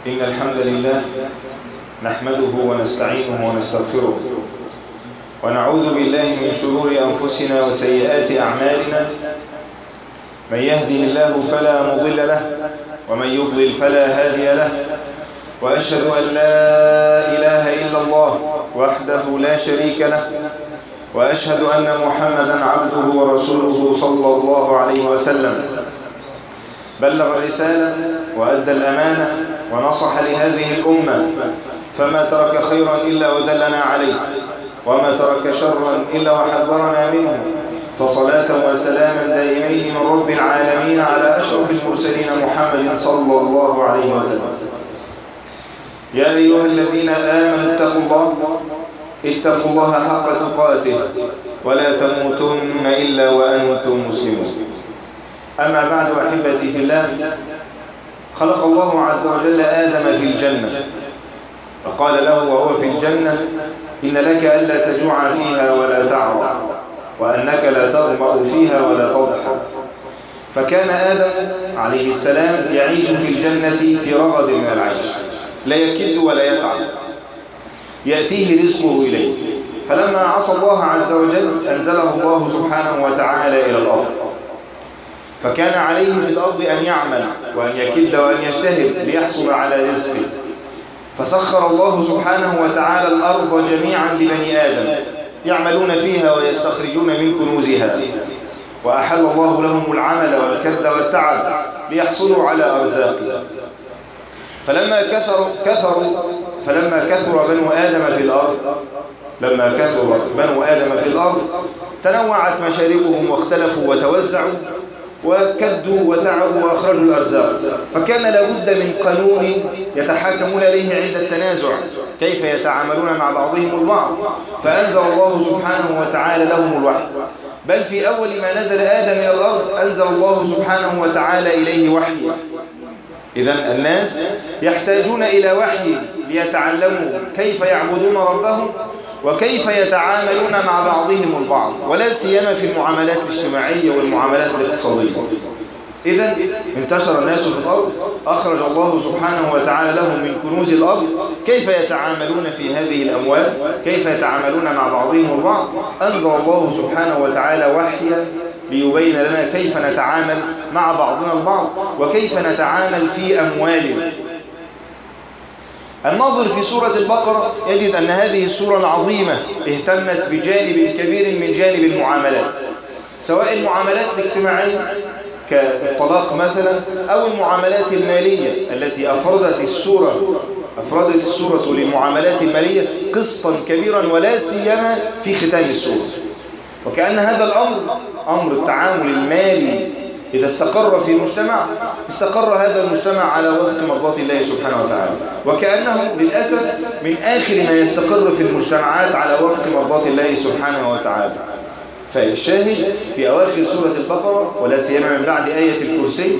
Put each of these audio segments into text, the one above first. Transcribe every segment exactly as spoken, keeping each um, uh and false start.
إن الحمد لله نحمده ونستعينه ونستغفره ونعوذ بالله من شرور أنفسنا وسيئات أعمالنا. من يهده الله فلا مضل له ومن يضلل فلا هادي له، وأشهد أن لا إله إلا الله وحده لا شريك له، وأشهد أن محمدا عبده ورسوله صلى الله عليه وسلم. بلغ الرسالة وأدى الأمانة ونصح لهذه الأمة، فما ترك خيرا إلا ودلنا عليه، وما ترك شرا إلا وحذرنا منه. فصلاة وسلاما دائمين من رب العالمين على أشرف المرسلين محمد صلى الله عليه وسلم. يا أيها الذين آمنوا اتقوا الله اتقوا الله حق تقاته ولا تموتن إلا وأنتم مسلمون. أما بعد، أحبتي في الله، خلق الله عز وجل آدم في الجنة، فقال له وهو في الجنة: إن لك ألا تجوع فيها ولا تعرى، وأنك لا تظمأ فيها ولا تضحى. فكان آدم عليه السلام يعيش في الجنة في رغد من العيش، لا يكد ولا يتعب، يأتيه رزقه إليه. فلما عصى الله عز وجل أنزله الله سبحانه وتعالى إلى الأرض، فكان عليه في الأرض أن يعمل وأن يكد وأن يجتهد ليحصل على رزقه. فسخر الله سبحانه وتعالى الأرض جميعا لبني آدم يعملون فيها ويستخرجون من كنوزها، وأحل الله لهم العمل والكد والتعب ليحصلوا على أرزاقها. فلما كثروا كثروا فلما كثر بنو آدم في الأرض لما كثر بنو آدم في الأرض تنوعت مشاربهم واختلفوا وتوزعوا وكدوا وتعبوا وأخرجوا الأرزاق. فكان لابد من قانون يتحاكمون إليه عند التنازع، كيف يتعاملون مع بعضهم البعض. فأنزل الله سبحانه وتعالى لهم الوحي، بل في أول ما نزل آدم إلى الأرض أنزل الله سبحانه وتعالى إليه وحي. إذن الناس يحتاجون إلى وحي ليتعلموا كيف يعبدون ربهم وكيف يتعاملون مع بعضهم البعض، ولا سيما في المعاملات الاجتماعية والمعاملات الاقتصادية. إذن انتشر الناس في الأرض، أخرج الله سبحانه وتعالى لهم من كنوز الأرض كيف يتعاملون في هذه الأموال، كيف يتعاملون مع بعضهم البعض. أنزل الله سبحانه وتعالى وحيا ليبين لنا كيف نتعامل مع بعضنا البعض وكيف نتعامل في أموالنا. الناظر في سورة البقرة يجد أن هذه السورة العظيمة اهتمت بجانب كبير من جانب المعاملات، سواء المعاملات الاجتماعية كالطلاق مثلا، أو المعاملات المالية التي أفردت السورة أفردت السورة للمعاملات المالية قسطا كبيرا، ولا سيما في ختام السورة. وكأن هذا الأمر أمر التعامل المالي إذا استقر في مجتمع استقر هذا المجتمع على وفق مرضات الله سبحانه وتعالى، وكأنه للأسف من آخر ما يستقر في المجتمعات على وفق مرضات الله سبحانه وتعالى. فالشاهد في أواخر سورة البقرة، ولا سيما من بعد آية الكرسي،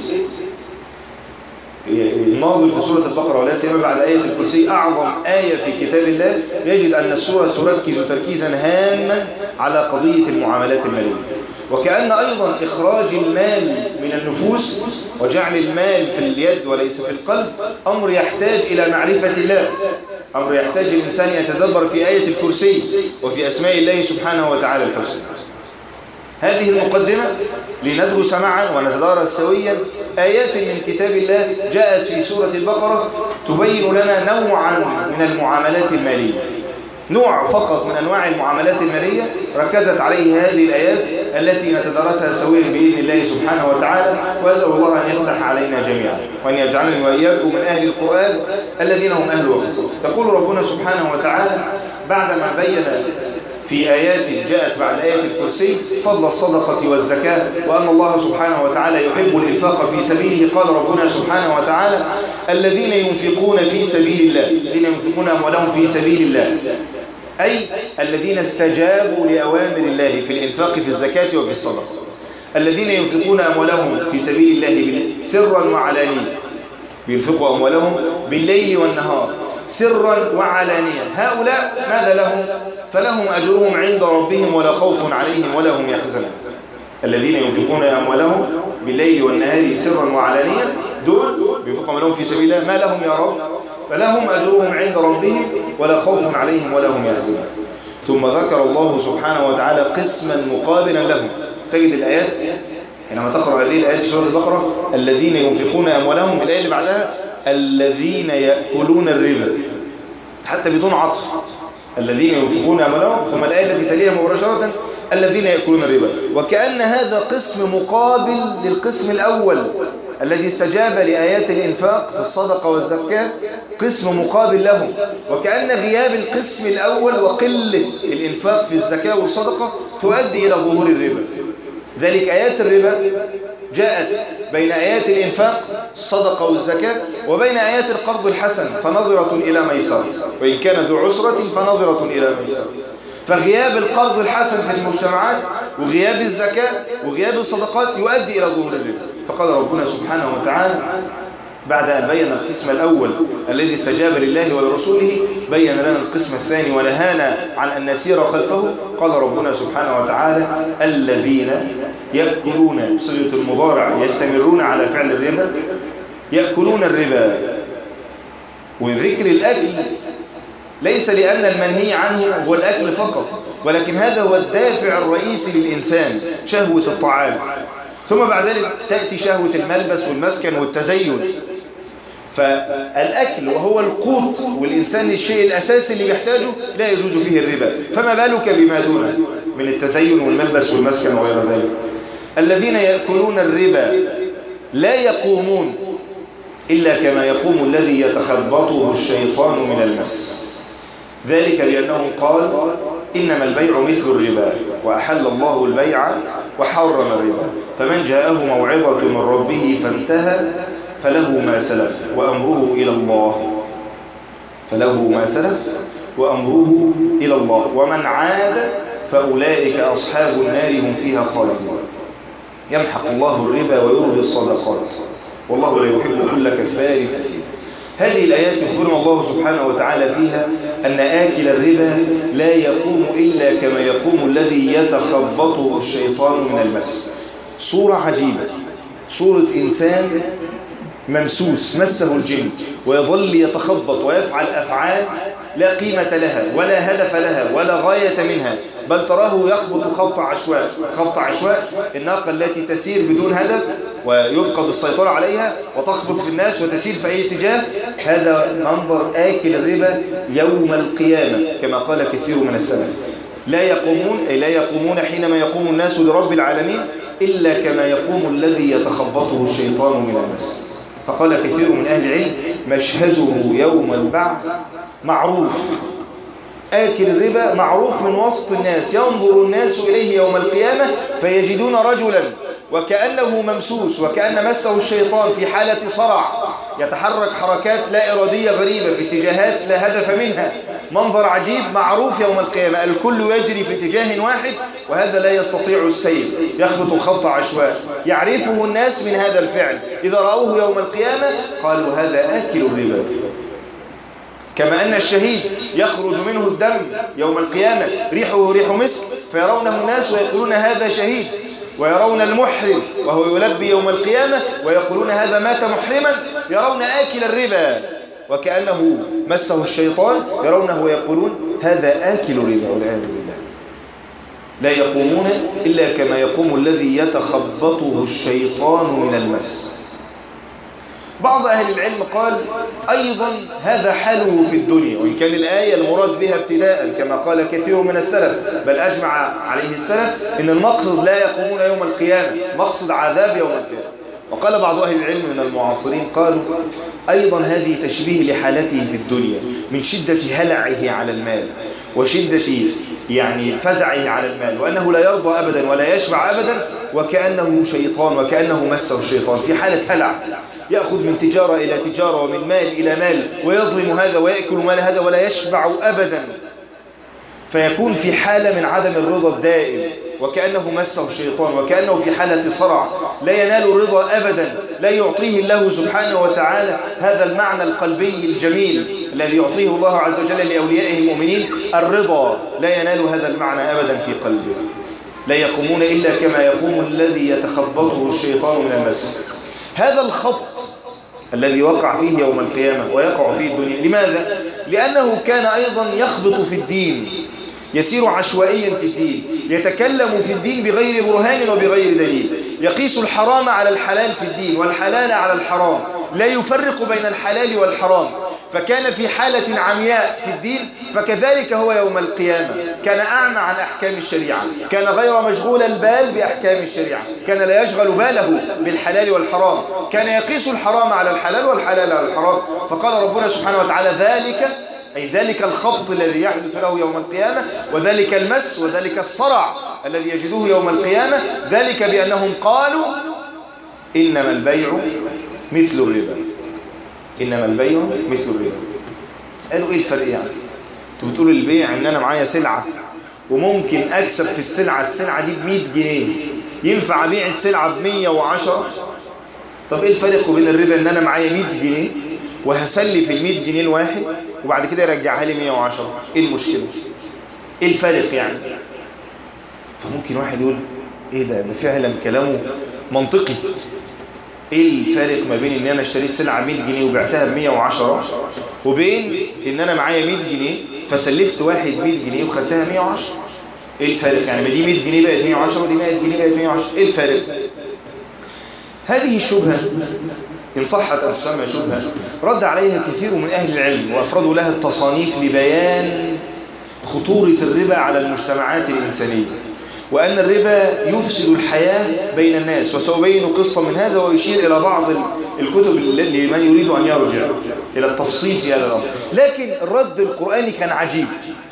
الناظر في سورة البقرة ولا سيما بعد آية الكرسي أعظم آية في كتاب الله، يجد أن السورة تركز تركيزا هاما على قضية المعاملات المالية. وكأن أيضا إخراج المال من النفوس وجعل المال في اليد وليس في القلب أمر يحتاج إلى معرفة الله، أمر يحتاج الإنسان يتدبر في آية الكرسي وفي أسماء الله سبحانه وتعالى الحسنى. هذه المقدمة لندرس معا ونتدارس سويا آيات من كتاب الله جاءت في سورة البقرة تبين لنا نوعا من المعاملات المالية، نوع فقط من أنواع المعاملات المالية ركزت عليه هذه الآيات التي نتدرسها سويا بإذن الله سبحانه وتعالى. وأسأل الله أن يفتح علينا جميعا وأن يجعلني وإياكم من أهل القرآن الذين هم أهل وقت. تقول ربنا سبحانه وتعالى بعدما بين في آيات جاءت بعد آية الكرسي فضل الصدقة والزكاة، وأن الله سبحانه وتعالى يحب الإنفاق في سبيله، قال ربنا سبحانه وتعالى: الذين ينفقون في سبيل الله، الذين ينفقون أموالهم في سبيل الله، أي الذين استجابوا لأوامر الله في الإنفاق في الزكاة وفي الصدقة. الذين ينفقون أموالهم في سبيل الله سرا وعلانية، بينفقوا أموالهم بالليل والنهار سرا وعلانية. هؤلاء ماذا لهم؟ فلهم أجرهم عند ربهم ولا خوف عليهم ولا هم يحزنون. الذين ينفقون أموالهم بالليل والنهار سرا وعلانية دول بينفقوا أموالهم في سبيل الله ما لهم يا رب فلهم أجرهم عند ربهم ولا خوف عليهم ولا هم يحزنون. ثم ذكر الله سبحانه وتعالى قسما مقابلا لهم. تجد الآيات حينما تقرأ هذه الآيات في سورة البقرة الذين ينفقون أموالهم، الآية اللي بعدها الذين يأكلون الربا، حتى بدون عطف، الذين ينفقون أموالهم، ثم الآية التي تليها مباشرة الذين يأكلون الربا، وكأن هذا قسم مقابل للقسم الأول الذي استجاب لآيات الإنفاق في الصدقة والزكاة، قسم مقابل لهم، وكأن غياب القسم الأول وقلة الإنفاق في الزكاة والصدقة تؤدي إلى ظهور الربا. ذلك آيات الربا جاءت بين آيات الإنفاق الصدقة والزكاة وبين آيات القرض الحسن فنظرة إلى ميسر، وإن كان ذو عسرة فنظرة إلى ميسر. فغياب القرض الحسن في المجتمعات وغياب الزكاة وغياب الصدقات يؤدي إلى ظهور الربا. فقال ربنا سبحانه وتعالى بعد أن بين القسم الأول الذي استجاب لله ولرسوله بين لنا القسم الثاني ونهانا عن أن نسير خلفه. قال ربنا سبحانه وتعالى الذين يأكلون صيغة المضارع يستمرون على فعل الربا، يأكلون الربا. وذكر الأكل ليس لأن المنهي عنه هو الأكل فقط، ولكن هذا هو الدافع الرئيسي للإنسان، شهوة الطعام، ثم بعد ذلك تأتي شهوة الملبس والمسكن والتزين. فالأكل وهو القوت والإنسان الشيء الأساسي اللي يحتاجه لا يجوز فيه الربا، فما بالك بما دونه من التزين والملبس والمسكن وغير ذلك. الذين يأكلون الربا لا يقومون إلا كما يقوم الذي يتخبطه الشيطان من المس، ذلك لأنه قال إنما البيع مثل الربا وأحل الله البيع وحرم الربا، فمن جاءه موعظة من ربه فانتهى فله ما سلف وأمره إلى الله فله ما سلف وأمره إلى الله ومن عاد فأولئك أصحاب النار هم فيها خالدون. يمحق الله الربا ويربي الصدقات والله لا يحب كل كفار أثيم. هذه الآيات يخبرنا الله سبحانه وتعالى فيها أن آكل الربا لا يقوم إلا كما يقوم الذي يتخبطه الشيطان من المس. صورة عجيبة، صورة إنسان ممسوس مسه الجن ويظل يتخبط ويفعل أفعال لا قيمة لها ولا هدف لها ولا غاية منها، بل تراه يخبط خبط عشواء. خبط عشواء الناقة التي تسير بدون هدف ويفقد السيطرة عليها وتخبط في الناس وتسير في أي اتجاه. هذا منظر آكل الربا يوم القيامة كما قال كثير من السلف. لا يقومون أي لا يقومون حينما يقوم الناس لرب العالمين إلا كما يقوم الذي يتخبطه الشيطان من المس. فقال كثير من أهل العلم مشهده يوم البعث معروف. آكل الربا معروف من وسط الناس، ينظر الناس إليه يوم القيامة فيجدون رجلا وكأنه ممسوس وكأن مسه الشيطان في حالة صرع يتحرك حركات لا إرادية غريبة في اتجاهات لا هدف منها. منظر عجيب معروف يوم القيامة، الكل يجري في اتجاه واحد وهذا لا يستطيع السير، يخبط خبط عشواء، يعرفه الناس من هذا الفعل. إذا رأوه يوم القيامة قالوا هذا آكل الربا. كما أن الشهيد يخرج منه الدم يوم القيامة ريحه ريح مسك فيرونه الناس ويقولون هذا شهيد، ويرون المحرم وهو يلبي يوم القيامة ويقولون هذا مات محرما، يرون آكل الربا وكأنه مسه الشيطان يرونه ويقولون هذا آكل الربا والعياذ بالله. لا يقومون إلا كما يقوم الذي يتخبطه الشيطان من المس. بعض أهل العلم قال أيضا هذا حاله في الدنيا، وإن كان الآية المراد بها ابتداء كما قال كثير من السلف بل أجمع عليه السلف إن المقصد لا يقومون يوم القيامة، مقصد عذاب يوم القيامة. وقال بعض أهل العلم من المعاصرين قالوا أيضا هذه تشبيه لحالته في الدنيا من شدة هلعه على المال وشدة يعني فزعه على المال، وأنه لا يرضى أبدا ولا يشبع أبدا، وكأنه شيطان وكأنه مسه الشيطان في حالة هلع، يأخذ من تجارة إلى تجارة ومن مال إلى مال ويظلم هذا ويأكل مال هذا ولا يشبع أبدا، فيكون في حالة من عدم الرضا الدائم وكأنه مسه الشيطان وكأنه في حالة صرع لا ينال الرضا أبدا. لا يعطيه الله سبحانه وتعالى هذا المعنى القلبي الجميل الذي يعطيه الله عز وجل لأوليائه المؤمنين، الرضا لا ينال هذا المعنى أبدا في قلبه. لا يقومون إلا كما يقوم الذي يتخبطه الشيطان من المس. هذا الخبط الذي وقع فيه يوم القيامة ويقع فيه الدنيا. لماذا؟ لأنه كان أيضا يخبط في الدين، يسير عشوائيا في الدين، يتكلم في الدين بغير برهان وبغير دليل، يقيس الحرام على الحلال في الدين والحلال على الحرام، لا يفرق بين الحلال والحرام، فكان في حالة عمياء في الدين. فكذلك هو يوم القيامة كان أعمى عن أحكام الشريعة، كان غير مشغول البال بأحكام الشريعة، كان لا يشغل باله بالحلال والحرام، كان يقيس الحرام على الحلال والحلال على الحرام. فقال ربنا سبحانه وتعالى ذلك، أي ذلك الخبط الذي يحدث له يوم القيامة، وذلك المس وذلك الصرع الذي يجدوه يوم القيامة، ذلك بأنهم قالوا إنما البيع مثل الربا. إنما البيع مثل الربا. قالوا إيه الفرق يعني؟ انتوا بتقولوا البيع إن أنا معايا سلعة وممكن أكسب في السلعة السلعة دي بمئة جنيه، ينفع أبيع السلعة بمية وعشرة؟ طب إيه الفرق بين الربا إن أنا معايا مئة جنيه وهسلف المئة جنيه الواحد وبعد كده يرجعها لي مية وعشرة؟ ايه المشكلة؟ ايه الفارق يعني؟ فممكن واحد يقول ايه ده، ده فعلا كلامه منطقي. ايه الفارق ما بين ان انا اشتريت سلعة مئة جنيه وبعتها ب مية وعشرة وبين ان انا معايا مئة جنيه فسلفت واحد مئة جنيه وخدتها مية وعشرة؟ ايه الفارق يعني؟ ما دي مئة جنيه بقت مية وعشرة ودي مئة جنيه بقت مية وعشرة، ايه الفارق؟ هذه الشبهة إن صحت أو تسمى شبهة رد عليها كثير من أهل العلم وأفردوا لها التصانيف لبيان خطورة الربا على المجتمعات الإنسانية، وأن الربا يفسد الحياة بين الناس. وسأبين قصة من هذا ويشير إلى بعض الكتب لمن يريد أن يرجع إلى التفصيل في هذا الأمر. لكن الرد القرآني كان عجيب.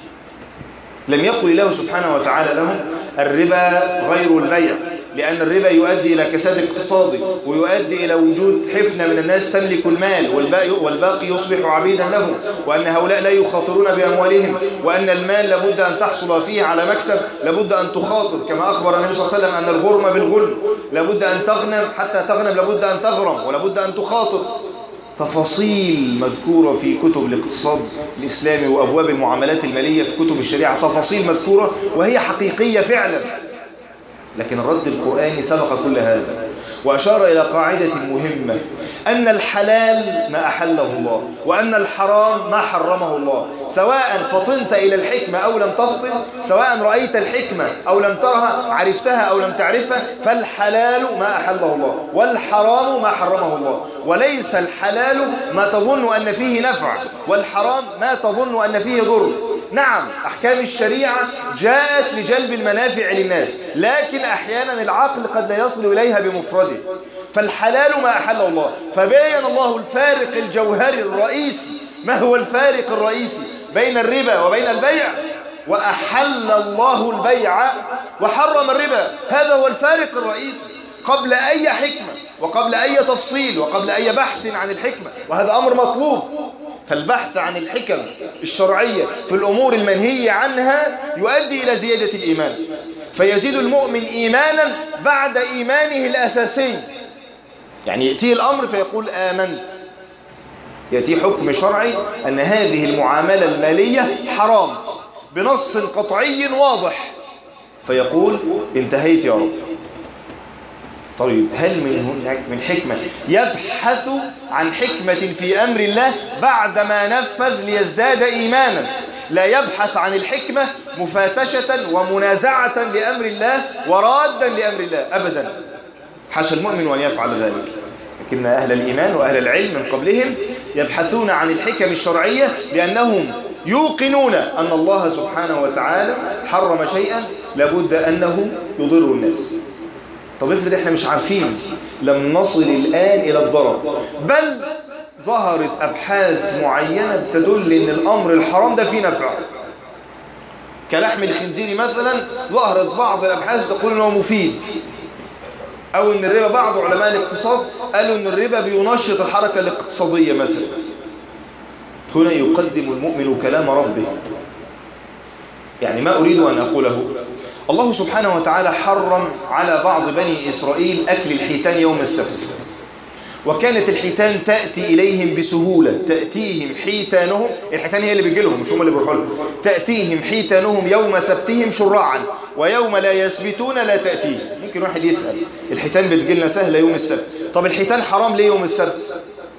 لم يقل الله سبحانه وتعالى لهم الربا غير البيع، لأن الربا يؤدي إلى كساد اقتصادي ويؤدي إلى وجود حفنة من الناس تملك المال والباقي يصبح عبيدا له، وأن هؤلاء لا يخاطرون بأموالهم، وأن المال لابد أن تحصل فيه على مكسب، لابد أن تخاطر، كما أخبر النبي صلى الله عليه وسلم أن الغرم بالغلم، لابد أن تغنم حتى تغنم، لابد أن تغرم، ولابد أن تخاطر. تفاصيل مذكورة في كتب الاقتصاد الإسلامي وأبواب المعاملات المالية في كتب الشريعة، تفاصيل مذكورة وهي حقيقية فعلا. لكن الرد القرآني سبق كل هذا وأشار إلى قاعدة مهمة، أن الحلال ما أحله الله وأن الحرام ما حرمه الله، سواء فطنت إلى الحكمة أو لم تفطن، سواء رأيت الحكمة أو لم ترها، عرفتها أو لم تعرفها، فالحلال ما أحله الله والحرام ما حرمه الله. وليس الحلال ما تظن أن فيه نفع والحرام ما تظن أن فيه ضر. نعم أحكام الشريعة جاءت لجلب المنافع للناس، لكن أحيانا العقل قد لا يصل إليها بمفرده. فالحلال ما أحله الله، فبين الله الفارق الجوهري الرئيسي. ما هو الفارق الرئيسي بين الربا وبين البيع؟ وأحل الله البيع وحرم الربا. هذا هو الفارق الرئيسي قبل أي حكمة وقبل أي تفصيل وقبل أي بحث عن الحكمة، وهذا أمر مطلوب. فالبحث عن الحكم الشرعية في الأمور المنهية عنها يؤدي إلى زيادة الإيمان، فيزيد المؤمن إيمانا بعد إيمانه الأساسي. يعني يأتيه الأمر فيقول آمنت، يأتيه حكم شرعي أن هذه المعاملة المالية حرام بنص قطعي واضح، فيقول انتهيت يا رب. طيب هل من هناك من حكمة يبحث عن حكمة في أمر الله بعدما نفذ ليزداد إيمانا؟ لا يبحث عن الحكمة مفاتشة ومنازعة لأمر الله ورادا لأمر الله أبدا، حاشا المؤمن أن يفعل ذلك. لكن أهل الإيمان وأهل العلم من قبلهم يبحثون عن الحكم الشرعية لأنهم يوقنون أن الله سبحانه وتعالى حرم شيئا لابد أنه يضر الناس. طب افرض احنا مش عارفين، لم نصل الآن إلى الضرر، بل ظهرت أبحاث معينة تدل أن الأمر الحرام ده فيه نفع، كلحم الخنزير مثلا، ظهرت بعض الأبحاث تقول أنه مفيد، أو أن الربا، بعض علماء الاقتصاد قالوا أن الربا بينشط الحركة الاقتصادية مثلا. هنا يقدم المؤمن كلام ربه. يعني ما أريد أن أقوله، الله سبحانه وتعالى حرم على بعض بني إسرائيل أكل الحيتان يوم السبت، وكانت الحيتان تأتي إليهم بسهولة، تأتيهم حيتانهم، الحيتان هي اللي بيجي لهم مش هم اللي بيروحوا لهم، تأتيهم حيتانهم يوم سبتهم شرعا ويوم لا يسبتون لا تأتيهم. ممكن واحد يسأل الحيتان بتجي لنا سهلة يوم السبت، طب الحيتان حرام ليه يوم السبت؟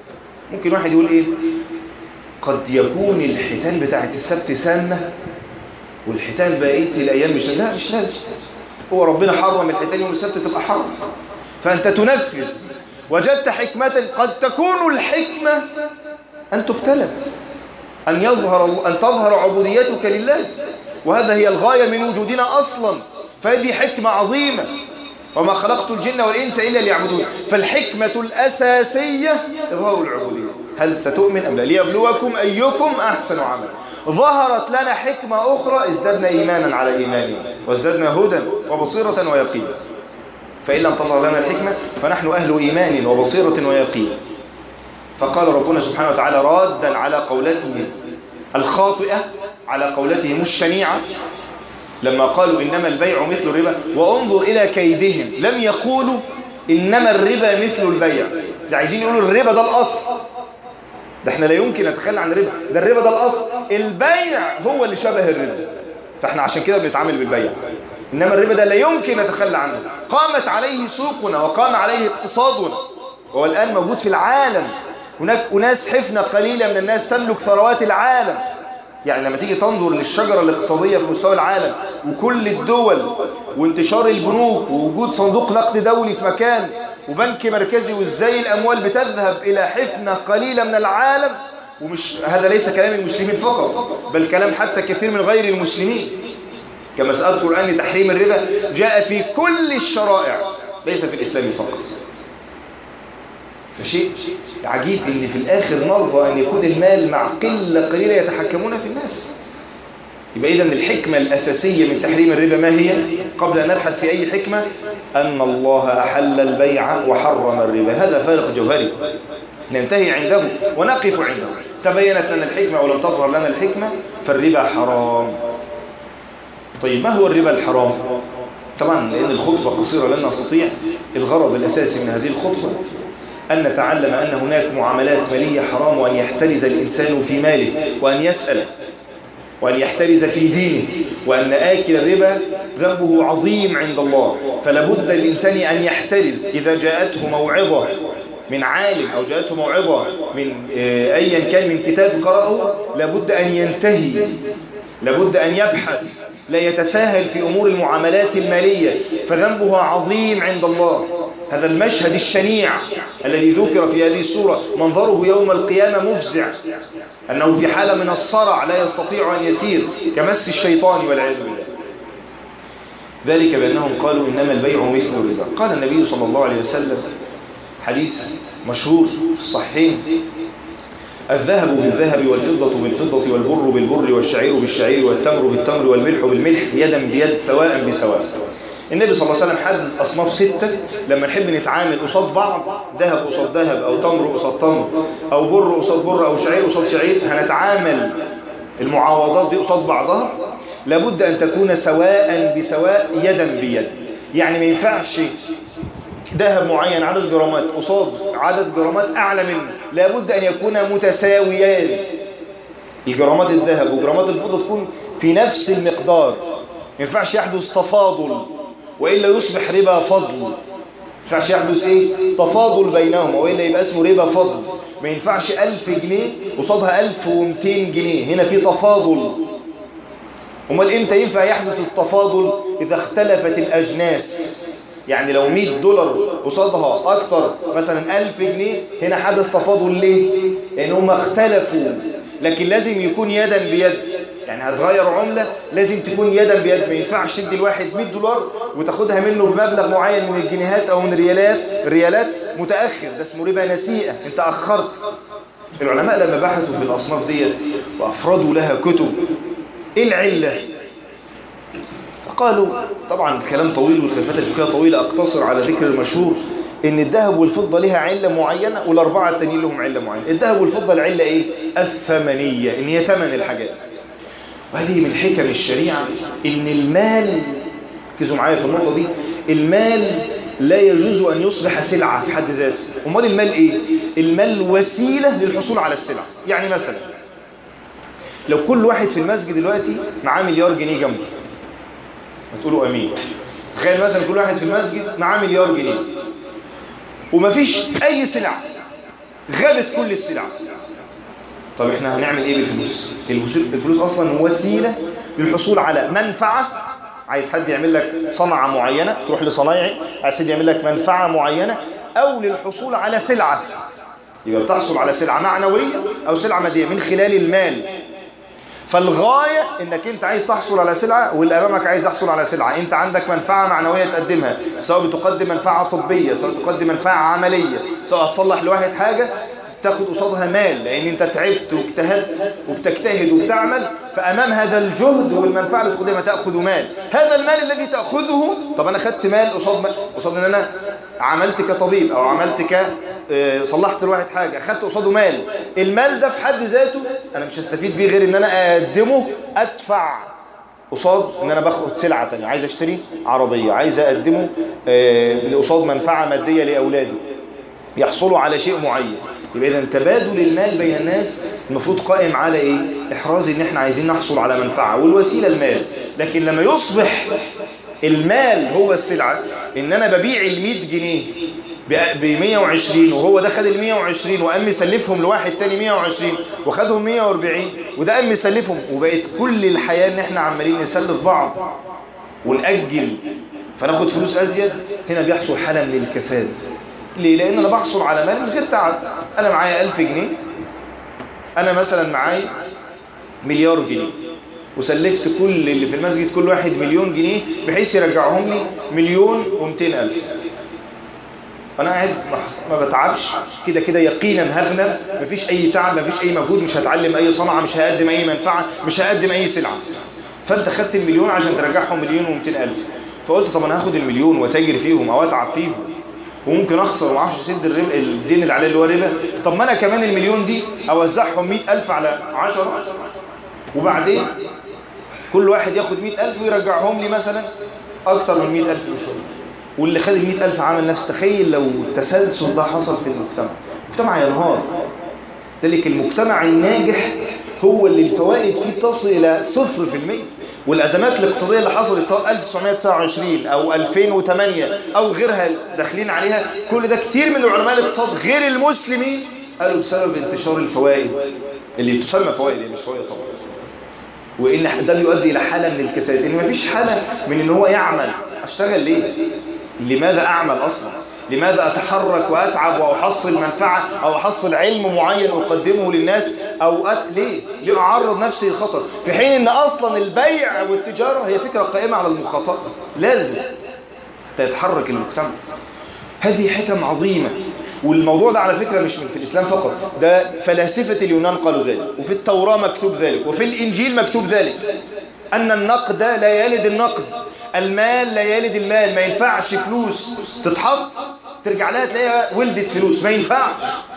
ممكن واحد يقول ايه، قد يكون الحيتان بتاعت السبت سامة والحيتان بقيت الايام مش، لا مش لازم، هو ربنا حرم الحيتان يوم السبت تبقى حرم، فانت تنفذ. وجدت حكمة، قد تكون الحكمة ان تبتلى، ان يظهر ان تظهر عبوديتك لله، وهذا هي الغاية من وجودنا اصلا، فهذه حكمة عظيمة. وما خلقت الجن والإنس إلا ليعبدون. فالحكمة الأساسية إظهار العبودية. هل ستؤمن أم لا؟ ليبلوكم أيكم أحسن عملا. ظهرت لنا حكمة أخرى، ازددنا إيمانا على إيماننا وازددنا هدى وبصيرة ويقين. فإن لم تظهر لنا الحكمة فنحن أهل إيمان وبصيرة ويقين. فقال ربنا سبحانه وتعالى رادا على قولتهم الخاطئة، على قولتهم الشنيعة لما قالوا إنما البيع مثل الربا، وانظر إلى كيدهم، لم يقولوا إنما الربا مثل البيع، ده عايزين يقولوا الربا ده الأصل، ده احنا لا يمكن نتخلى عن الربا، ده الربا ده الأصل، البيع هو اللي شبه الربا، فاحنا عشان كده بنتعامل بالبيع، إنما الربا ده لا يمكن نتخلى عنه. قامت عليه سوقنا وقام عليه اقتصادنا، وهو الآن موجود في العالم. هناك أناس حفنة قليلة من الناس تملك ثروات العالم. يعني لما تيجي تنظر للشجرة الاقتصادية في مستوى العالم وكل الدول وانتشار البنوك ووجود صندوق نقد دولي في مكان وبنك مركزي، وازاي الأموال بتذهب إلى حفنة قليلة من العالم، ومش هذا ليس كلام المسلمين فقط، بل كلام حتى كثير من غير المسلمين. كما سأذكر أن تحريم الربا جاء في كل الشرائع ليس في الإسلام فقط. فشيء عجيب ان في الاخر نرضى ان يكون المال مع قلة قليلة يتحكمون في الناس. يبقى اذا الحكمة الاساسية من تحريم الربا ما هي؟ قبل ان نبحث في اي حكمة، ان الله احل البيع وحرم الربا. هذا فارق جوهري ننتهي عنده ونقف عنده. تبينت لنا الحكمة ولم تظهر لنا الحكمة، فالربا حرام. طيب ما هو الربا الحرام؟ طبعا لان الخطبة قصيرة لن نستطيع. الغرض الاساسي من هذه الخطبة أن نتعلم أن هناك معاملات مالية حرام، وأن يحترز الإنسان في ماله، وأن يسأل، وأن يحترز في دينه، وأن آكل الربا ذنبه عظيم عند الله. فلا بد للإنسان أن يحترز. إذا جاءته موعظة من عالم أو جاءته موعظة من أيا كان من كتاب قرأه، لابد أن ينتهي، لابد أن يبحث، لا يتساهل في أمور المعاملات المالية، فذنبها عظيم عند الله. هذا المشهد الشنيع الذي ذكر في هذه السورة منظره يوم القيامة مفزع، أنه في حالة من الصرع لا يستطيع أن يسير كمس الشيطان والعياذ بالله. ذلك بأنهم قالوا إنما البيع مثل الربا. قال النبي صلى الله عليه وسلم حديث مشهور في الصحيحين: الذهب بالذهب والفضة بالفضة والبر بالبر والشعير بالشعير والتمر بالتمر والملح بالملح يدا بيد سواء بسواء. النبي صلى الله عليه وسلم حدد أصناف ستة لما نحب نتعامل قصاد بعض، ذهب قصاد ذهب أو تمر قصاد تمر أو بر قصاد بر أو شعير قصاد شعير، هنتعامل المعاوضات دي قصاد بعضها، لابد أن تكون سواء بسواء يدا بيد. يعني ما ينفعش ذهب معين عدد جرامات قصاد عدد جرامات أعلى منه، لابد أن يكون متساويان. الجرامات الذهب وجرامات الفضة تكون في نفس المقدار، ما ينفعش يحدث تفاضل وإلا يصبح ربا فضل. ما ينفعش يحدث إيه؟ تفاضل بينهم وإلا يبقى اسمه ربا فضل. ما ينفعش ألف جنيه قصادها ألف ومتين جنيه، هنا في تفاضل. أمال إمتى ينفع يحدث التفاضل؟ إذا اختلفت الأجناس. يعني لو مئة دولار قصادها أكثر مثلا ألف جنيه، هنا حدث تفاضل. ليه؟ لأن هم اختلفوا. لكن لازم يكون يدا بيد، يعني هتغير عملة لازم تكون يدا بيد. ما ينفعش تدي الواحد مئة دولار وتاخدها منه بمبلغ معين من الجنيهات أو من الريالات الريالات متأخر، ده اسمه ربا نسيئة، انت أخرت. العلماء لما بحثوا في الأصناف دي وأفردوا لها كتب، إيه العلة؟ فقالوا طبعا الكلام طويل والخلافات الفقهية طويلة، أقتصر على ذكر المشهور إن الذهب والفضة لها علة معينة والأربعة التانيين لهم علة معينة. الذهب والفضة العلة إيه؟ الثمنية، إن هي ثمن الحاجات. وهذه من حكم الشريعة إن المال، ركزوا معايا في النقطة دي، المال لا يجوز أن يصبح سلعة في حد ذاته. أمال المال إيه؟ المال وسيلة للحصول على السلعة. يعني مثلا لو كل واحد في المسجد دلوقتي معاه مليار جنيه جنبه، هتقولوا أمين. تخيل مثلا كل واحد في المسجد معاه مليار جنيه ومفيش أي سلعة، غابت كل السلع. طب احنا هنعمل ايه بالفلوس؟ الفلوس اصلا وسيلة للحصول على منفعة. عايز حد يعمل لك صنعة معينة تروح لصنايعي، عايز حد يعمل لك منفعة معينة، او للحصول على سلعة. يبقى بتحصل على سلعة معنوية او سلعة مادية من خلال المال. فالغاية انك انت عايز تحصل على سلعة، واللي امامك عايز يحصل على سلعة. انت عندك منفعة معنوية تقدمها، سواء بتقدم منفعة طبية، سواء تقدم منفعة عملية، سواء تصلح لواحد حاجة تاخد قصادها مال، لان انت تعبت واجتهدت وبتجتهد وبتعمل، فامام هذا الجهد والمنفعة اللي تقدمها تاخذ مال. هذا المال الذي تاخذه، طب انا خدت مال قصاد قصاد ان انا عملت كطبيب او عملت ك صلحت لواحد حاجة، خدت قصاده مال. المال ده في حد ذاته انا مش هستفيد بيه غير ان انا اقدمه، ادفع قصاد ان انا باخد سلعة تانية. عايز اشتري عربية، عايز اقدمه قصاد منفعة مادية لاولادي يحصلوا على شيء معين. يبقى اذا تبادل المال بين الناس المفروض قائم على ايه؟ احراز ان احنا عايزين نحصل على منفعة، والوسيلة المال. لكن لما يصبح المال هو السلعة، ان انا ببيع المية جنيه ب مية وعشرين، وهو ده خد ال مية وعشرين وقام يسلفهم لواحد تاني مية وعشرين وخدهم مية واربعين، وده قام يسلفهم، وبقت كل الحياة ان احنا عمالين نسلف بعض ونأجل فناخد فلوس ازيد. هنا بيحصل حالة من الكساد. ليه؟ لان انا بحصل على مال من غير تعب. انا معايا ألف جنيه، انا مثلا معايا مليار جنيه، وسلفت كل اللي في المسجد كل واحد مليون جنيه بحيث يرجعهم لي مليون ومتين ألف. انا قاعد ما بتعبش، كده كده يقينا هغنى، مفيش اي تعب، مفيش اي مجهود، مش هتعلم اي صنعة، مش هقدم اي منفعة، مش هقدم اي سلعة. فانت خدت المليون عشان ترجعهم مليون ومتين ألف. فقلت طب انا هاخد المليون واتاجر فيهم او اتعب فيهم وممكن اخسر ومعرفش اسد الدين اللي عليه اللي هو ربا. طب ما انا كمان المليون دي اوزعهم مئة ألف على عشرة، وبعدين كل واحد ياخد مئة ألف ويرجعهم لي مثلا اكثر من مئة ألف بشوية، واللي خد المئة ألف عمل نفس. تخيل لو التسلسل ده حصل في المجتمع، المجتمع ينهار. ذلك المجتمع الناجح هو اللي الفوائد فيه تصل إلى صفر في المية. والأزمات الاقتصادية اللي حصلت سواء ألف وتسعمائة وتسعة وعشرين أو ألفين وثمانية أو غيرها داخلين عليها، كل ده كتير من علماء الاقتصاد غير المسلمين قالوا بسبب انتشار الفوائد اللي تسمى فوائد، مش فوائد طبعا. وإن ده يؤدي إلى حالة من الكساد، إن مفيش حالة من إن هو يعمل. أشتغل ليه؟ لماذا أعمل أصلا؟ لماذا أتحرك وأتعب وأحصل منفعة أو أحصل علم معين أقدمه للناس أو أت... ليه؟ ليه أعرض نفسي للخطر؟ في حين أن أصلا البيع والتجارة هي فكرة قائمة على المخاطرة. لازم تتحرك المجتمع. هذه حكم عظيمة. والموضوع ده على فكرة مش في الإسلام فقط، ده فلاسفة اليونان قالوا ذلك، وفي التوراة مكتوب ذلك، وفي الإنجيل مكتوب ذلك، أن النقد لا يلد النقد، المال لا يلد المال. ما ينفعش فلوس تتحط ترجع لها تلاقيها ولدت فلوس، ما ينفعش.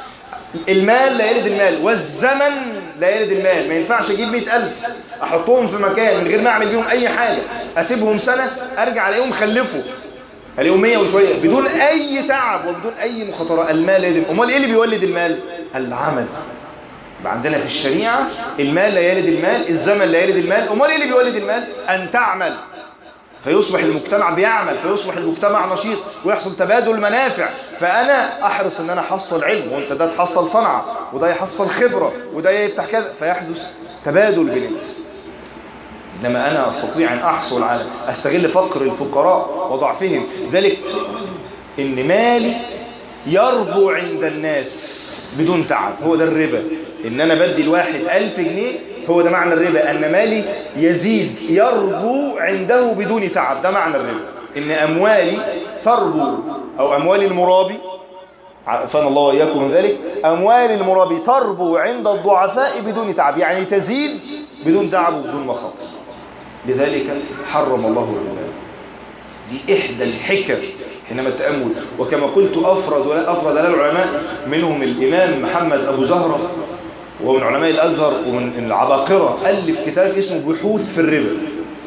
المال لا يلد المال، والزمن لا يلد المال. ما ينفعش اجيب مئة ألف احطهم في مكان من غير ما اعمل بيهم اي حاجة، اسيبهم سنة ارجع الاقيهم خلفوا، الاقيهم مية وشوية بدون اي تعب وبدون اي مخاطرة. المال لا يلد. امال ايه اللي بيولد المال؟ العمل. عندنا في الشريعة المال لا يلد المال، الزمن لا يلد المال. امال ايه اللي بيولد المال؟ ان تعمل، فيصبح المجتمع بيعمل، فيصبح المجتمع نشيط ويحصل تبادل منافع. فأنا أحرص أن أنا أحصل علم، وأنت ده تحصل صنعة، وده يحصل خبرة، وده يفتح كذا، فيحدث تبادل بين الناس. إنما أنا أستطيع أن أحصل على أستغل فقر الفقراء وضعفهم، ذلك إن مالي يربو عند الناس بدون تعب. هو ده الربا، إن أنا بدي الواحد ألف جنيه، هو ده معنى الربا، أن مالي يزيد يربو عنده بدون تعب. ده معنى الربا، إن أموالي تربو، أو أموال المرابي، عافانا الله وإياكم من ذلك، أموال المرابي تربو عند الضعفاء بدون تعب، يعني تزيد بدون تعب وبدون مخاطر. لذلك حرم الله الربا. دي إحدى الحكم حينما التأمل. وكما قلت أفرد أفرد لنا العلماء، منهم الإمام محمد أبو زهرة، ومن علماء الأزهر ومن العباقرة، ألف كتاب اسمه بحوث في الربا،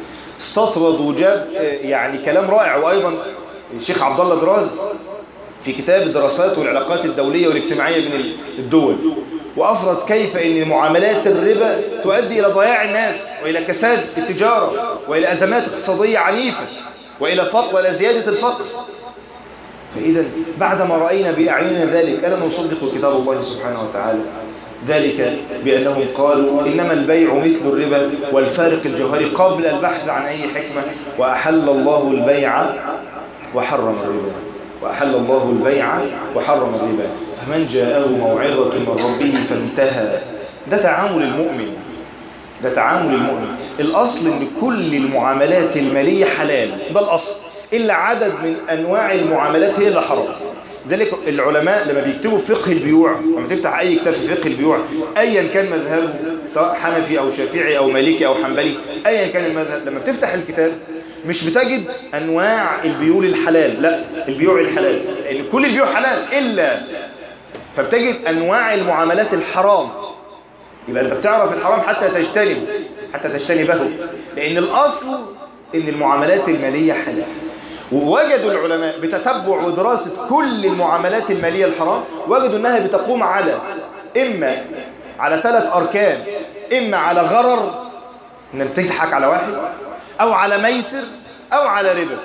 استطرد وجاب يعني كلام رائع. وأيضا الشيخ عبد الله دراز في كتاب الدراسات والعلاقات الدولية والاجتماعية بين الدول، وأفرد كيف أن معاملات الربا تؤدي إلى ضياع الناس، وإلى كساد التجارة، وإلى أزمات اقتصادية عنيفة، وإلى فقر، وإلى زيادة الفقر. فإذا بعدما رأينا بأعيننا ذلك ألا نصدق كتاب الله سبحانه وتعالى؟ ذلك بأنهم قالوا إنما البيع مثل الربا والفارق الجوهري قبل البحث عن أي حكمة، وأحل الله البيع وحرم الربا وأحل الله البيع وحرم الربا فمن جاءه موعظة من ربه فانتهى. ده تعامل المؤمن، ده تعامل المؤمن. الأصل أن كل المعاملات المالية حلال، ده الأصل، إلا عدد من أنواع المعاملات هي اللي حرام. ذلك العلماء لما بيكتبوا فقه البيوع، لما تفتح أي كتاب في فقه البيوع أيا كان مذهبه سواء حنفي أو شافعي أو مالكي أو حنبلي أيا كان المذهب، لما بتفتح الكتاب مش بتجد أنواع البيوع الحلال، لا البيوع الحلال لأن كل البيوع حلال إلا، فبتجد أنواع المعاملات الحرام. يبقى أنت بتعرف الحرام حتى تجتنبه حتى تجتنبه لأن الأصل إن المعاملات المالية حلال. ووجدوا العلماء بتتبع ودراسة كل المعاملات المالية الحرام وجدوا أنها بتقوم على إما على ثلاث أركان، إما على غرر إنك تضحك على واحد، أو على ميسر، أو على ربا.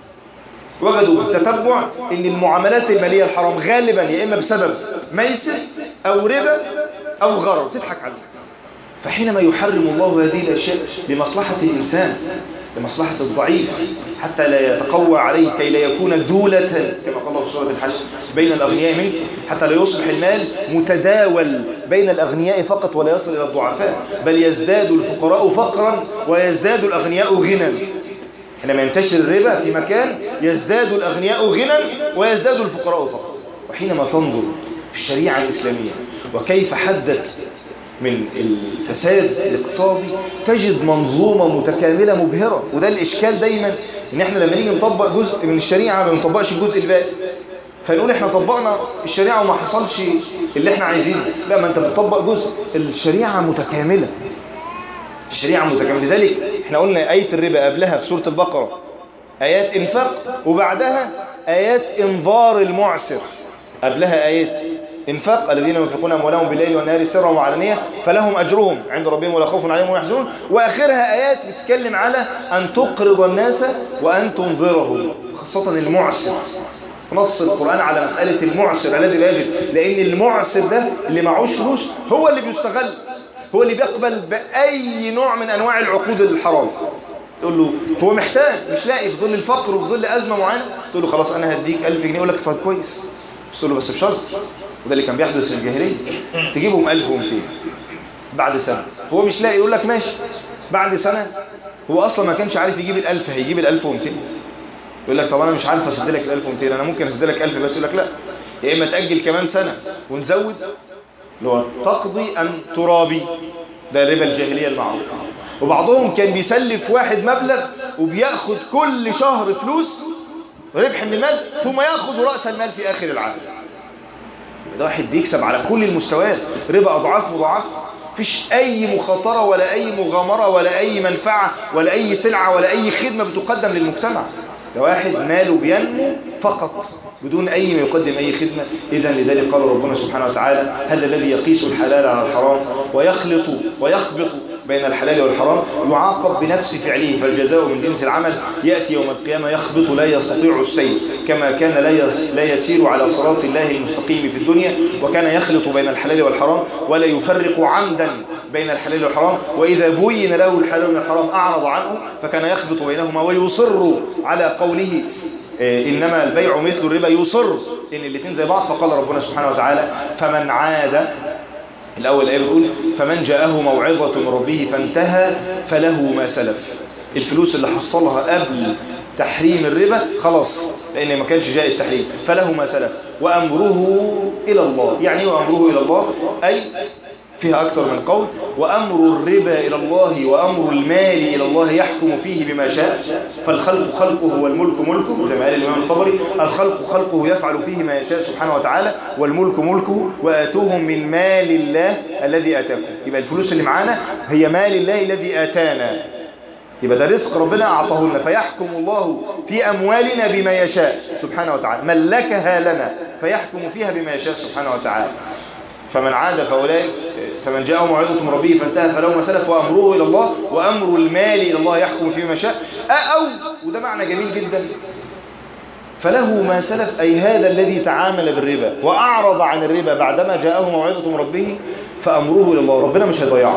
وجدوا بالتتبع إن المعاملات المالية الحرام غالبا يا إما بسبب ميسر أو ربا أو غرر تضحك عليه. فحينما يحرم الله هذه الأشياء لمصلحة الإنسان، لمصلحة الضعيف حتى لا يتقوى عليه، كي لا يكون دولة كما قال الله في سورة الحشر بين الأغنياء منكم، حتى لا يصبح المال متداول بين الأغنياء فقط ولا يصل إلى الضعفاء، بل يزداد الفقراء فقرا ويزداد الأغنياء غنى. حينما ينتشر الربا في مكان يزداد الأغنياء غنى ويزداد الفقراء فقرا. وحينما تنظر في الشريعة الإسلامية وكيف حدث من الفساد الاقتصادي تجد منظومة متكاملة مبهرة. وده الإشكال دايما إن إحنا لما نيجي نطبق جزء من الشريعة ما نطبقش الجزء الباقي، فنقول إحنا طبقنا الشريعة وما حصلش اللي إحنا عايزينه. لا، ما أنت بتطبق جزء، الشريعة متكاملة، الشريعة متكاملة. لذلك إحنا قلنا آية الربا قبلها في سورة البقرة آيات إنفاق، وبعدها آيات إنظار المعسر. قبلها آيات إنفاق الذين ينفقون أموالهم بالليل والنهار سرا وعلانية فلهم أجرهم عند ربهم ولا خوف عليهم ولا يحزنون. وآخرها آيات بتتكلم على أن تقرض الناس وأن تنظرهم، خاصة المعسر. نص القرآن على مسألة المعسر الذي لا يجد، لأن المعسر ده اللي معهوش فلوس هو اللي بيستغل، هو اللي بيقبل بأي نوع من أنواع العقود الحرام. تقول له هو محتاج مش لاقي في ظل الفقر وفي ظل أزمة معينة، تقول له خلاص أنا هديك ألف جنيه، يقول لك طيب كويس، تقول له بس بشرط، وده اللي كان بيحدث في الجاهلية، تجيبهم ألف ومئتين بعد سنة. هو مش لاقي يقول لك ماشي، بعد سنة هو أصلا ما كانش عارف يجيب الألف، هيجيب الألف ومئتين. يقول لك طب أنا مش عارف أسد لك الألف ومئتين، أنا ممكن أسد لك ألف بس. يقول لك لا، يا إما تأجل كمان سنة ونزود، اللي هو تقضي أن ترابي، ده ربا الجاهلية المعروف. وبعضهم كان بيسلف واحد مبلغ وبيأخذ كل شهر فلوس ربح من المال ثم يأخذ رأس المال في آخر العام. ده واحد بيكسب على كل المستويات، ربا أضعاف مضاعفة، فيش أي مخاطرة ولا أي مغامرة ولا أي منفعة ولا أي سلعة ولا أي خدمة بتقدم للمجتمع. ده واحد ماله بينمو فقط بدون أي ما يقدم أي خدمة. إذا لذلك قال ربنا سبحانه وتعالى هذا الذي يقيس الحلال على الحرام ويخلط ويخبط بين الحلال والحرام يعاقب بنفس فعله، فالجزاء من جنس العمل. يأتي يوم القيامة يخبط لا يستطيع السير كما كان لا يسير على صراط الله المستقيم في الدنيا، وكان يخلط بين الحلال والحرام ولا يفرق عمدا بين الحلال والحرام، وإذا بين له الحلال والحرام أعرض عنه فكان يخبط بينهما ويصر على قوله إنما البيع مثل الربا، يصر إن الاثنين زي بعض. فقال ربنا سبحانه وتعالى فمن عاد، الأول الآية بتقول فمن جاءه موعظة من ربه فانتهى فله ما سلف، الفلوس اللي حصلها قبل تحريم الربا خلاص لأن ما كانش جاء التحريم، فله ما سلف وأمره إلى الله. يعني وأمره إلى الله أي فيها أكثر من قول، وأمر الربا إلى الله وأمر المال إلى الله يحكم فيه بما شاء، فالخلق خلقه والملك ملكه، زي ما قال الإمام الطبري الخلق خلقه يفعل فيه ما يشاء سبحانه وتعالى، والملك ملكه، وآتوهم من مال الله الذي آتاكم. يبقى الفلوس اللي معانا هي مال الله الذي آتانا، يبقى ده رزق ربنا أعطاه لنا، فيحكم الله في أموالنا بما يشاء سبحانه وتعالى، ملكها لنا فيحكم فيها بما يشاء سبحانه وتعالى. فمن عاد فأولئك فمن جاءه موعظة من ربه فانتهى فله ما سلف وأمره إلى الله وأمر المال إلى الله يحكم فيما شاء. أو وده معنى جميل جدا، فله ما سلف، أي هذا الذي تعامل بالربا وأعرض عن الربا بعدما جاءه موعظة من ربه فأمره إلى الله، ربنا مش هيضيعه.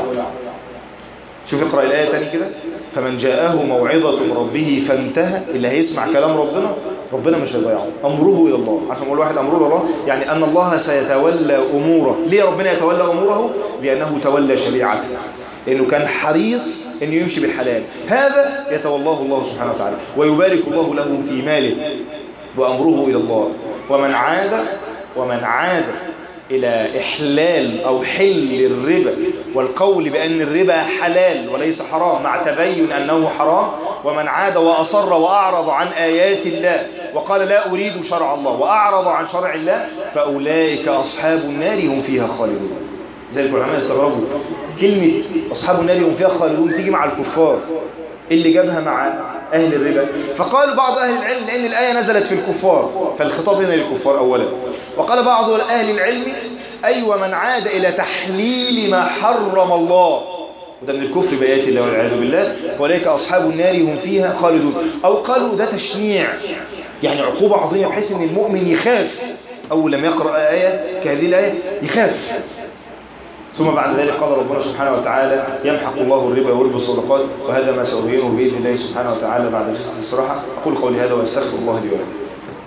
شوف اقرأ الآية تاني كده، فمن جاءه موعظة من ربه فانتهى، اللي هيسمع كلام ربنا ربنا مش هيضيعه، أمره إلى الله. عشان نقول واحد أمره إلى الله يعني أن الله سيتولى أموره. ليه ربنا يتولى أموره؟ لأنه تولى شريعته، لأنه كان حريص أن يمشي بالحلال. هذا يتولاه الله سبحانه وتعالى ويبارك الله له في ماله، وأمره إلى الله. ومن عاد ومن عاد إلى إحلال أو حل الربا والقول بأن الربا حلال وليس حرام مع تبين أنه حرام، ومن عاد وأصر وأعرض عن آيات الله وقال لا أريد شرع الله وأعرض عن شرع الله، فأولئك أصحاب النار هم فيها خالدون. زي العلماء استغربوا كلمة أصحاب النار هم فيها خالدون تيجي مع الكفار، اللي جابها مع أهل الربا. فقال بعض أهل العلم لأن الآية نزلت في الكفار فالخطاب هنا للكفار أولا. وقال بعض أهل العلم أي ومن عاد إلى تحليل ما حرم الله، وده من الكفر بآيات الله والعياذ بالله، أولئك أصحاب النار هم فيها خالدون. أو قالوا ده تشنيع، يعني عقوبة عظيمة بحيث أن المؤمن يخاف أول لما يقرأ آية كهذه الآية يخاف. ثم بعد ذلك قال ربنا سبحانه وتعالى يمحق الله الربا ويربي الصدقات، وهذا ما سأبينه بإذن الله سبحانه وتعالى بعد جلسة الاستراحة. أقول قولي هذا وأستغفر الله لي ولكم.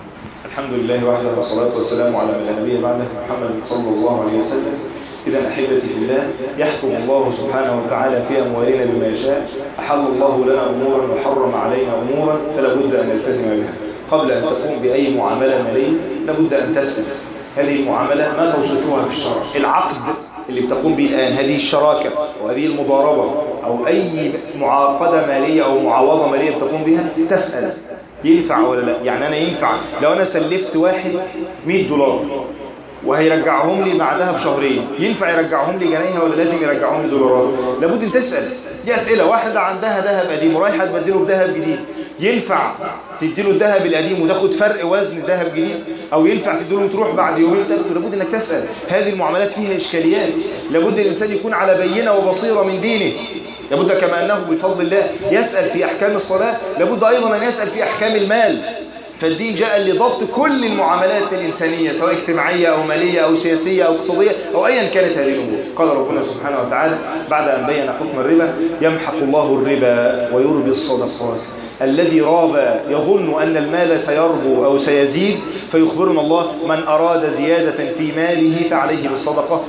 الحمد لله وحده والصلاة والسلام على من لا نبي بعده محمد صلى الله عليه وسلم. إذا أحبتي في الله، يحكم الله سبحانه وتعالى في أموالنا بما يشاء. أحل الله لنا أمورا وحرم علينا أمورا فلا بد أن نلتزم بها. قبل أن تقوم بأي معاملة مالية لابد أن تسأل هذه المعاملة ما توصفها في الشرع. العقد اللي بتقوم به الآن، هذه الشراكة وهذه المضاربة أو أي معاقدة مالية أو معاوضة مالية بتقوم بها، تسأل ينفع ولا لا. يعني أنا ينفع لو أنا سلفت واحد مئة دولار وهيرجعهم لي بعدها بشهرين، ينفع يرجعهم لي جنيه ولا لازم يرجعهم لي دولارات؟ لابد ان تسأل. دي أسئلة. واحدة عندها ذهب قديم ورايحة تبدله بذهب جديد، ينفع تديله الذهب القديم وتاخد فرق وزن الذهب الجديد، او ينفع تديله وتروح بعد يومين تاخده؟ لابد انك تسأل. هذه المعاملات فيها اشكاليات، لابد الانسان يكون على بينة وبصيرة من دينه. لابد كما انه بفضل الله يسأل في احكام الصلاة، لابد ايضا ان يسأل في احكام المال. فالدين جاء لضبط كل المعاملات الإنسانية سواء اجتماعية أو مالية أو سياسية أو اقتصادية أو أيا كانت هذه الأمور. قال ربنا سبحانه وتعالى بعد أن بين حكم الربا يمحق الله الربا ويربي الصدقات. الذي راب يظن أن المال سيربو أو سيزيد، فيخبرنا الله من أراد زيادة في ماله فعليه بالصدقة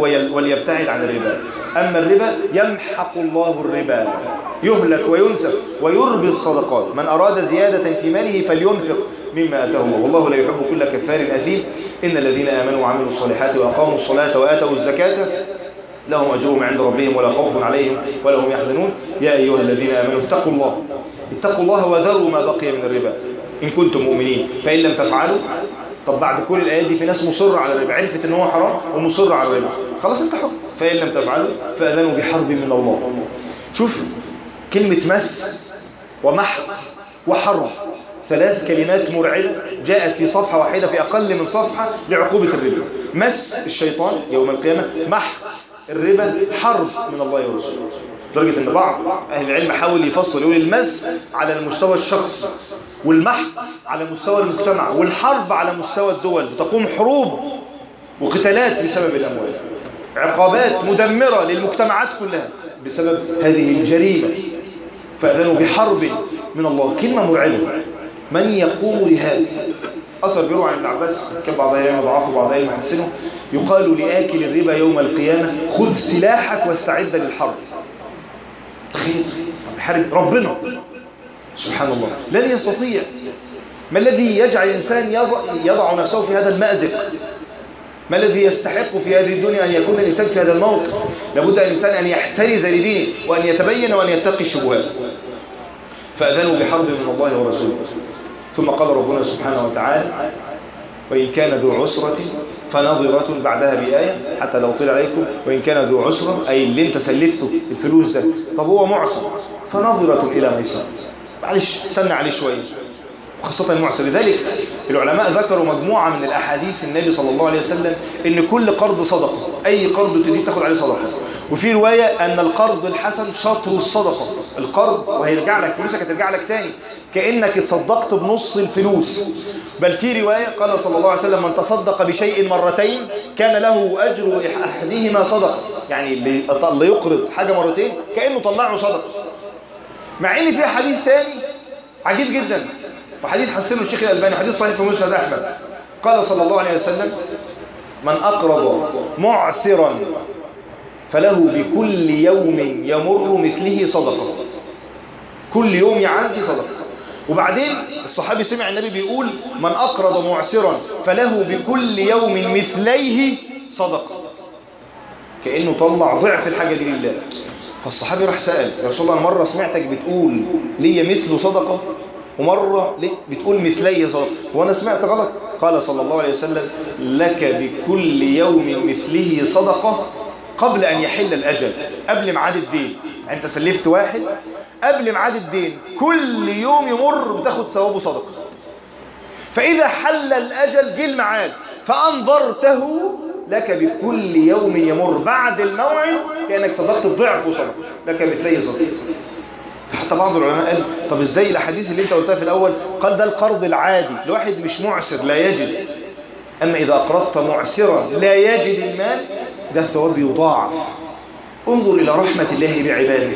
وليبتعد عن الربا. أما الربا يمحق الله الربا، يهلك وينسف، ويربي الصدقات. من أراد زيادة في ماله فلينفق مما آتاه الله، والله لا يحب كل كفار أثيم. إن الذين آمنوا وعملوا الصالحات وأقاموا الصلاة وآتوا الزكاة لهم أجرهم عند ربهم ولا خوف عليهم ولا هم يحزنون. يا أيها الذين آمنوا اتقوا الله اتقوا الله وذروا ما بقي من الربا إن كنتم مؤمنين فإن لم تفعلوا. طب بعد كل الآيات دي في ناس مصرة على الربا، عرفت ان هو حرام ومصرة على الربا، خلاص انت حكم. فإن لم تفعلوا فأذنوا بحرب من الله. شوف كلمة مس ومحق وحرب، ثلاث كلمات مرعبة جاءت في صفحة واحدة في أقل من صفحة لعقوبة الربا. مس الشيطان يوم القيامة، محق الربا، حرب من الله ورسوله. لدرجة ان بعض اهل العلم حاول يفصل يقول المس على المستوى الشخصي، والمحق على مستوى المجتمع، والحرب على مستوى الدول. بتقوم حروب وقتالات بسبب الاموال، عقابات مدمرة للمجتمعات كلها بسبب هذه الجريمة. فأذنوا بحرب من الله. كلمة مرعبة. من يقوم لهذا؟ أثر بيروى عن ابن عباس كان بعض أهل ضعاف وبعض أهل محسنه، يقال لآكل الربا يوم القيامة خذ سلاحك واستعد للحرب. تخيل حرب ربنا سبحان الله لن يستطيع. ما الذي يجعل الإنسان يضع نفسه في هذا المأزق؟ ما الذي يستحق في هذه الدنيا أن يكون الإنسان في هذا الموقف؟ لابد الإنسان أن يحترز لدينه وأن يتبين وأن يتقي الشبهات. فأذنوا بحرب من الله ورسوله. ثم قال ربنا سبحانه وتعالى وإن كان ذو عسرة فنظرة، بعدها بآية حتى لو طلع عليكم، وإن كان ذو عسرة أي اللي انت سلفته الفلوس ده، طب هو معسر، فنظرة إلى ميسرة، معلش استنى عليه شوية. وخاصة المعسر. لذلك العلماء ذكروا مجموعة من الأحاديث النبي صلى الله عليه وسلم إن كل قرض صدقة، أي قرض تريد تاخد عليه صدقة. وفي رواية أن القرض الحسن شطر الصدقة، القرض وهيرجع لك فلوسك، هترجع لك تاني كأنك اتصدقت بنص الفلوس. بل في رواية قال صلى الله عليه وسلم من تصدق بشيء مرتين كان له أجر أحدهما صدقة، يعني اللي يقرض حاجة مرتين كأنه طلعه صدقة. مع ان في حديث ثاني عجيب جدا، وحديث حسنه الشيخ الألباني، حديث صحيح في مسند أحمد، قال صلى الله عليه وسلم من أقرض معسرا فله بكل يوم يمر مثله صدقة، كل يوم يعدي صدقة. وبعدين الصحابي سمع النبي بيقول من أقرض معسرا فله بكل يوم مثليه صدقة، كأنه طلع ضعف الحاجة دي لله. فالصحابي راح سأل يا رسول الله، مرة سمعتك بتقول لي مثل صدقة ومرة بتقول مثلي صدقة، وأنا سمعت غلط؟ قال صلى الله عليه وسلم لك بكل يوم مثله صدقة قبل أن يحل الأجل، قبل ميعاد الدين. يعني أنت سلفت واحد قبل ميعاد الدين، كل يوم يمر بتاخد ثوابه صدقة. فإذا حل الأجل جه الميعاد فأنظرته لك بكل يوم يمر بعد الموعد كأنك صدقت الضعف وصدقة، لك مثلي صدقة. حتى بعض العلماء قال طب ازاي الاحاديث اللي انت قلتها في الاول؟ قال ده القرض العادي لواحد مش معسر لا يجد، اما اذا اقرضت معسرا لا يجد المال ده الثواب يضاعف. انظر الى رحمة الله بعباده،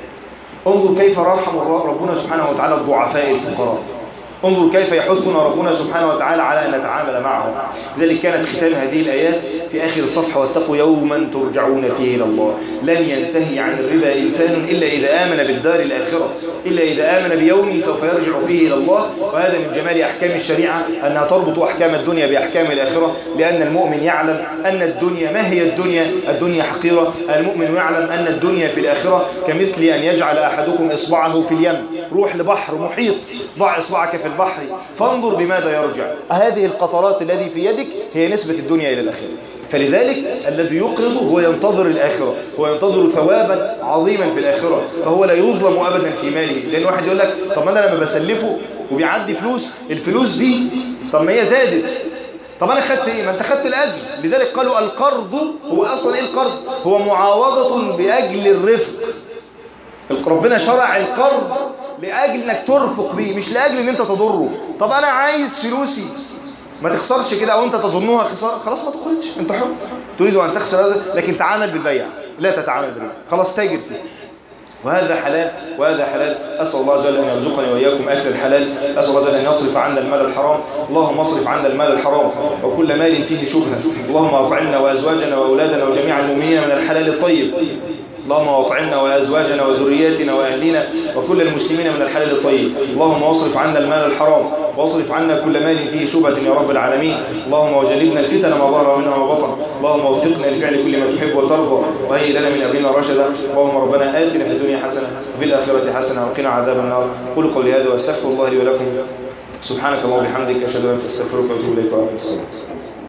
انظر كيف رحم ربنا سبحانه وتعالى الضعفاء الفقراء، انظر كيف يحثنا ربنا سبحانه وتعالى على أن نتعامل معه. لذلك كانت ختام هذه الآيات في آخر الصفحة واتقوا يوما ترجعون فيه إلى الله. لن ينتهي عن الربا إنسان إلا إذا آمن بالدار الآخرة، إلا إذا آمن بيوم سوف يرجع فيه إلى الله. وهذا من جمال أحكام الشريعة أنها تربط أحكام الدنيا بأحكام الآخرة، لأن المؤمن يعلم أن الدنيا ما هي الدنيا، الدنيا حقيرة. المؤمن يعلم أن الدنيا في الآخرة كمثل أن يجعل أحدكم إصبعه في اليم، روح لبحر محيط ضع إصبعك في البحر فانظر بماذا يرجع. هذه القطرات الذي في يدك هي نسبة الدنيا إلى الآخرة. فلذلك الذي يقرض هو ينتظر الآخرة، هو ينتظر ثوابا عظيما في الآخرة، فهو لا يظلم أبدا في ماله. لأن واحد يقول لك طب أنا لما بسلفه وبيعدي فلوس، الفلوس دي طب ما هي زادت، طب أنا خدت إيه؟ ما أنت خدت الأجر. لذلك قالوا القرض هو أصلا إيه القرض؟ هو معاوضة بأجل الرفق. ربنا شرع القرض لأجل انك ترفق بيه، مش لأجل ان انت تضره. طب انا عايز فلوسي ما تخسرش كده، او انت تظنها خسارة، خلاص ما تقرضش، انت حر، تريد ان تخسر هذا لكن تعامل بالبيع لا تتعامل بالربا، خلاص تاجر فيه. وهذا حلال وهذا حلال. أسأل الله جل أن يرزقني وإياكم أكل الحلال، أسأل الله جل أن يصرف عنا المال الحرام. اللهم اصرف عنا المال الحرام وكل مال فيه شبهة. اللهم أطعمنا وأزواجنا وأولادنا وجميع المؤمنين من الحلال الطيب. اللهم واطعمنا وأزواجنا وذرياتنا وأهلنا وكل المسلمين من الحلال الطيب. اللهم واصرف عنا المال الحرام واصرف عنا كل مال فيه شبهة يا رب العالمين. اللهم وجنبنا الفتن ما ظهر منها وبطن. اللهم وفقنا لفعل كل ما تحب وترضى وهيئ لنا من أمرنا رشدا. اللهم ربنا آتنا في الدنيا حسنة وفي الآخرة حسنة وقنا عذاب النار. قولوا قولي هذا واستغفر الله لي ولكم. سبحانك اللهم وبحمدك أشهد أن لا إله إلا أنت أستغفرك وأتوب إليك وأقم الصلاة.